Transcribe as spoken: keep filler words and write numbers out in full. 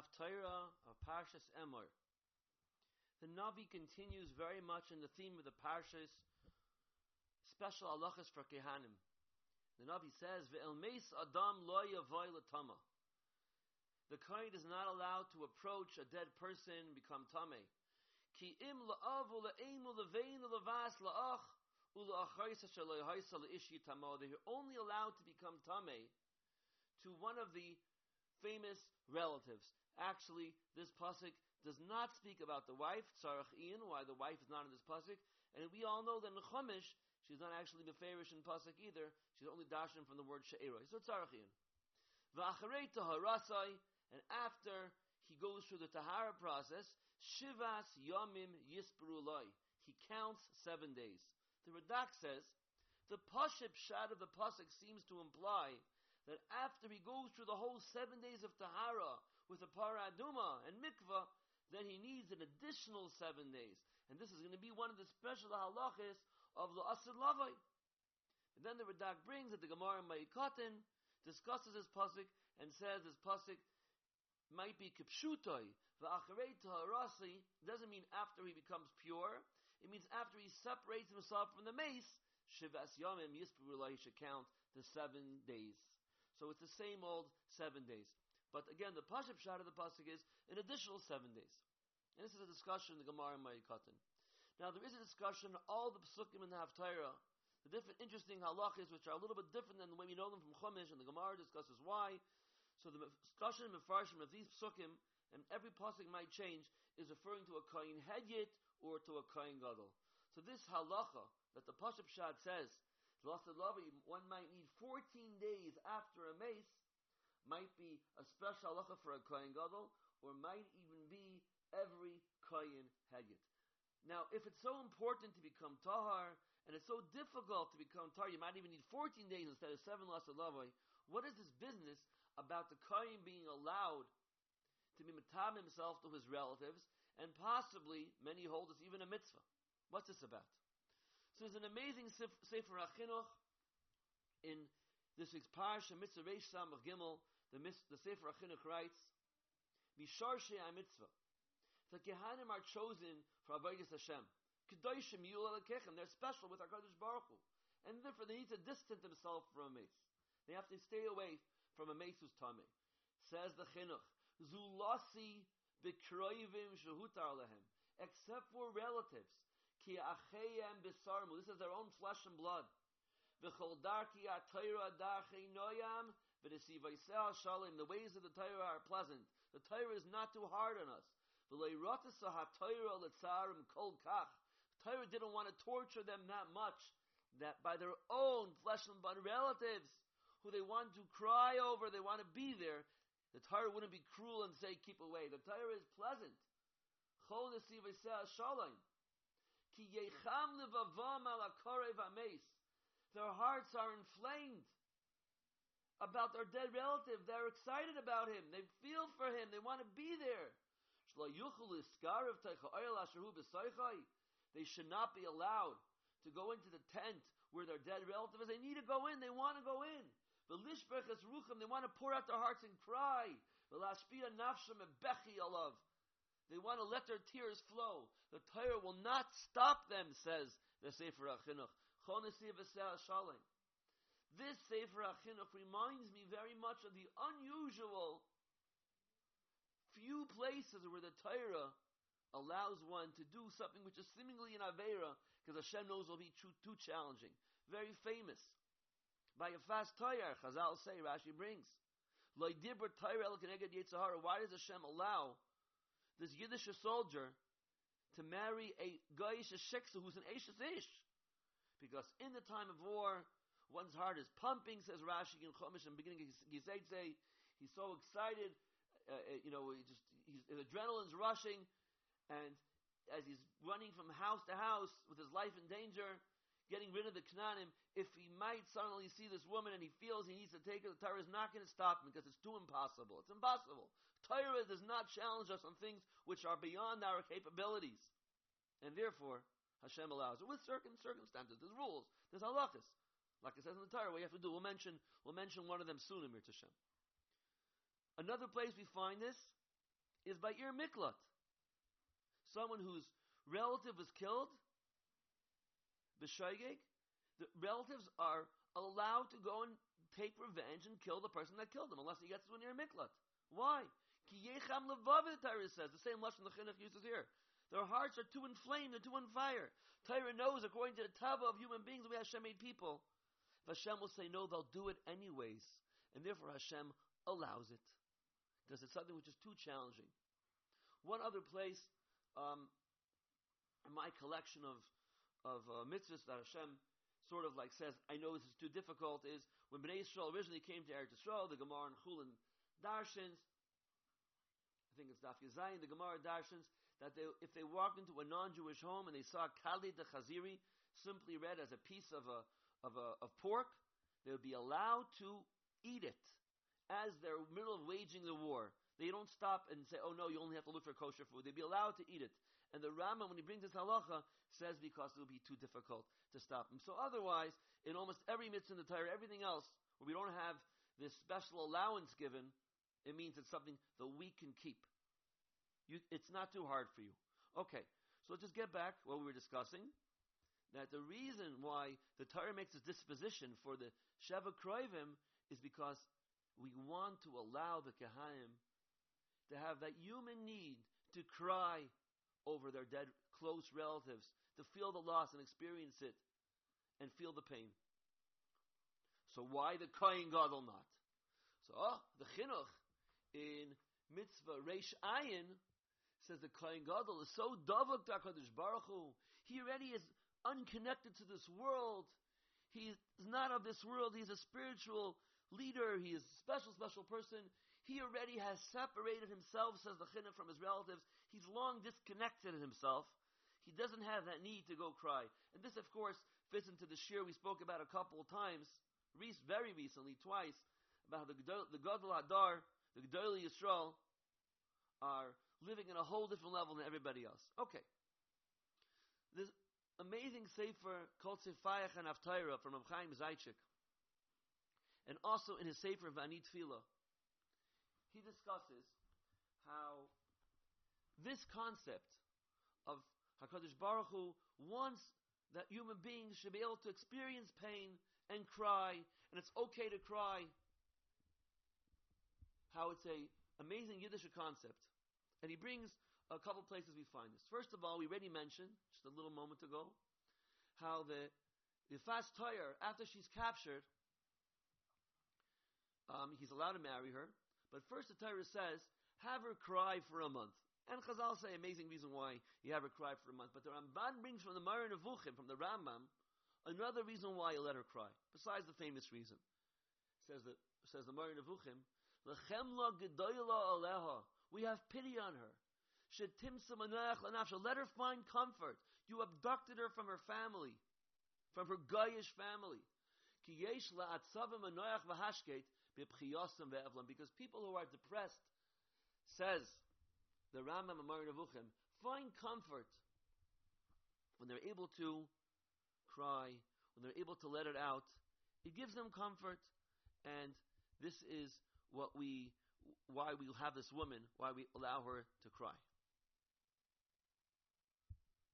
Haftarah of Parshas Emor. The Navi continues very much in the theme of the Parshas, special halachas for Kehanim. The Navi says, "Ve'el meis adam lo yavoy l'tama." The Kohen is not allowed to approach a dead person and become tameh. Ki im la'avu la'emu leveinu levas la'ach ula'achayis asher lo yahaisa la'ishi tamo. They are only allowed to become tameh to one of the famous relatives. Actually, this pasuk does not speak about the wife, tzarach ian, why the wife is not in this pasuk. And we all know that in Chumash, she's not actually meferish in pasuk either. She's only dashing from the word she'eroi. So tzarach ian. V'acharei taharasai, and after he goes through the tahara process, shivas yomim yispru loi. He counts seven days. The Radak says, the pashut shad of the pasuk seems to imply that after he goes through the whole seven days of Tahara with a Para Aduma and Mikvah, then he needs an additional seven days. And this is going to be one of the special halachas of the Asad Lavai. And then the Radak brings that the Gemara Ma'id Katan discusses his pasuk and says his pasuk might be kipshutoi. V'acharei taharasi doesn't mean after he becomes pure. It means after he separates himself from the mace, shivas yomim yispru he should count the seven days. So it's the same old seven days. But again, the pashut shot of the pasuk is an additional seven days. And this is a discussion in the Gemara and Ma'id Katan. Now there is a discussion all the psukim in the Haftarah, the different interesting halachas which are a little bit different than the way we know them from Chumash, and the Gemara discusses why. So the discussion in Mefarshim of these psukim, and every pasuk might change, is referring to a kohen hedyet or to a kohen gadol. So this halacha that the pashut shad says, one might need fourteen days after a mace, might be a special halacha for a kohen gadol, or might even be every kohen hedyet. Now, if it's so important to become tahar, and it's so difficult to become tahar, you might even need fourteen days instead of seven lasad lavai. What is this business about the kohen being allowed to be matam himself to his relatives, and possibly, many hold it's even a mitzvah? What's this about? So there's an amazing Sefer HaChinuch in this week's Parsha, Mitzvah Reish Samach Gimel. The, the Sefer HaChinuch writes, Bisharshei HaMitzvah. The Kehanim are chosen for Avodas Hashem. Kedoshim Yul Elokechem. They're special with our Kadosh Baruch Hu. And therefore they need to distance themselves from a mace. They have to stay away from a mace who's tameh. Says the Chinuch, Zulasi B'kroivim Shehutar Lehem. Except for relatives. Ki achayem b'sarmu. This is their own flesh and blood. V'chol darki atayra darchei noyam v'desivaisel shalim. The ways of the Torah are pleasant. The Torah is not too hard on us. V'lei rotasa ha-Torah l'tzarim kol kach. The Torah didn't want to torture them that much, that by their own flesh and blood relatives, who they want to cry over, they want to be there, the Torah wouldn't be cruel and say, keep away. The Torah is pleasant. Chol desivaisel shalim. Their hearts are inflamed about their dead relative. They're excited about him. They feel for him. They want to be there. They should not be allowed to go into the tent where their dead relative is. They need to go in. They want to go in. They want to pour out their hearts and cry. They want to let their tears flow. The Torah will not stop them, says the Sefer HaChinuch. This Sefer HaChinuch reminds me very much of the unusual few places where the Torah allows one to do something which is seemingly an Aveira, because Hashem knows it will be too, too challenging. Very famous. By a fast Torah, Chazal say, Rashi brings. Why does Hashem allow this Yiddish soldier to marry a Goyish Sheksa who's an Eishes Ish? Because in the time of war, one's heart is pumping, says Rashi in Chumash, and beginning of Giseitze. He's so excited, uh, you know, he just he's, his adrenaline's rushing, and as he's running from house to house with his life in danger, getting rid of the Knanim, if he might suddenly see this woman and he feels he needs to take her, the Torah is not going to stop him because it's too impossible. It's impossible. Torah does not challenge us on things which are beyond our capabilities. And therefore, Hashem allows it with certain circumstances. There's rules. There's halachas. Like it says in the Torah, what you have to do. We'll mention, we'll mention one of them soon in Mir Tashem. Another place we find this is by Ir Miklat. Someone whose relative was killed, b'shoigeg, the relatives are allowed to go and take revenge and kill the person that killed them, unless he gets to an Ir Miklat. Why? Ki yecham levav, the Torah says, the same lesson the Chinuch uses here. Their hearts are too inflamed, they're too on fire. Torah knows, according to the tava of human beings, the way Hashem made people, if Hashem will say no, they'll do it anyways. And therefore Hashem allows it. Because it's something which is too challenging. One other place, um, in my collection of, of uh, mitzvahs that Hashem sort of like says, I know this is too difficult, is when Bnei Yisrael originally came to Eretz Yisrael, the Gemara in Chulin Darshans, I think it's Daf Yazayin, the Gemara Darshans, that they, if they walked into a non-Jewish home and they saw Kali de Chaziri, simply read as a piece of a, of a of pork, they would be allowed to eat it as they're in the middle of waging the war. They don't stop and say, oh no, you only have to look for kosher food. They'd be allowed to eat it. And the Rambam, when he brings this halacha, says because it will be too difficult to stop them. So otherwise, in almost every mitzvah in the Torah, everything else, where we don't have this special allowance given, it means it's something that we can keep. You, it's not too hard for you. Okay, so let's just get back what we were discussing. That the reason why the Torah makes this disposition for the Sheva Kroivim is because we want to allow the Kehanim to have that human need to cry over their dead close relatives, to feel the loss and experience it, and feel the pain. So why the Kohen Gadol not? So oh, the Chinuch in Mitzvah Reish Ayin says the Kohen Gadol is so davak to HaKadosh Baruch Hu. He already is unconnected to this world. He is not of this world. He's a spiritual leader. He is a special, special person. He already has separated himself, says the Chinuch, from his relatives. He's long disconnected himself. He doesn't have that need to go cry. And this, of course, fits into the shir we spoke about a couple of times, very recently, twice, about the the Gadol Hadar, the Gedolei Yisrael, are living in a whole different level than everybody else. Okay. This amazing sefer called Sefayach and Haftarah from Reb Chaim Zaychik, and also in his sefer V'ani Tefillah, he discusses how this concept of HaKadosh Baruch Hu wants that human beings should be able to experience pain and cry, and it's okay to cry, how it's a amazing Yiddish concept. And he brings a couple places we find this. First of all, we already mentioned, just a little moment ago, how the, the Fas Toyer, after she's captured, um, he's allowed to marry her. But first the Torah says, have her cry for a month. And Chazal say, amazing reason why you have her cry for a month. But the Ramban brings from the Moreh Nevuchim, from the Rambam, another reason why you let her cry, besides the famous reason. Says the, says the Moreh Nevuchim, L'chemla gedoyla aleha, we have pity on her. Shetimsa manach lanafsha, let her find comfort. You abducted her from her family, from her Goyish family. Ki yesh la'atzavim anoach v'hashket b'pchiyosam ve'evlam, because people who are depressed, says the Rambam and Moreh Nevuchim, find comfort when they're able to cry, when they're able to let it out. It gives them comfort, and this is what we, why we have this woman, why we allow her to cry.